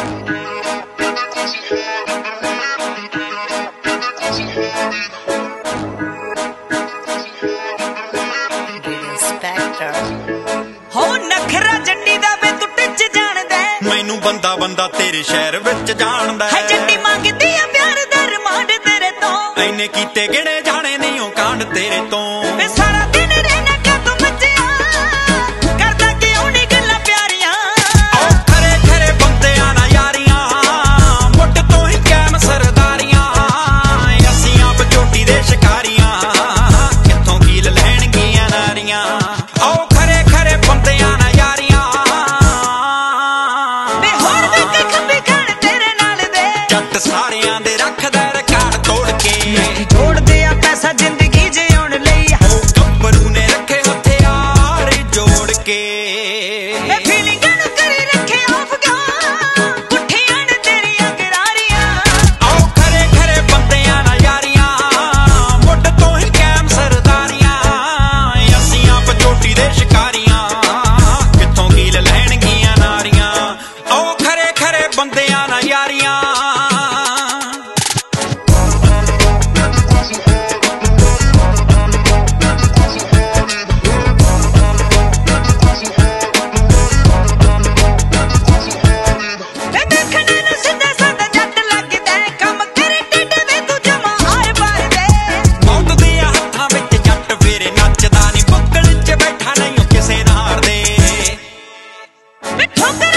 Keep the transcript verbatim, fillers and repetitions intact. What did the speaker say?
हो नखरा जट्टी दा वे तू टिच जानदा मैनू बंदा बंदा तेरे शहर विच जानदा है जट्टी मंगदी है प्यार दा रिमांड तेरे तो ऐने कीते गिणे जाने नहीं ओ कांड तेरे तो वे सारा दिन रहना क्या तू बच्चिया करदा क्यों नहीं गल्लां प्यारियां ओ खरे खरे बंदियां ना यारियां मुट तो ही कैम सरदारियां असीं आप चोटी दे शिकारियां कित्थों कील लैणगियां नारियां ओ खरे खरे बंदियां ना यारियां वे होर वे के खंबी खान तेरे नाल दे जट सारियां दे रखदा रिकार्ड तोड़ के जोड़ दे आ पैसा जिंदगी जिउण लई ओ गब्बरू ने रखे हथियार जोड़ के वे फीलिंगां नूं करी रखे अफगान पुठियां ने तेरियां गरारियां आओ खरे खरे बंदियां ना यारियां मुट तो ही कैम सरदारियां असीं आप चोटी दे शिकारियां कित्थों कील लैणगियां नारियां आओ खरे खरे बंदियां ना यारियां वे देखने नूं सिद्धा सादा जट लगदा काम करे टिड्ड वे तू जमा आर पार दे मौत दे हत्थां विच जट फेरे नੱਚदा नी बुक्कल च बैठा नहीं ओ किसे नार दे वे ठोकर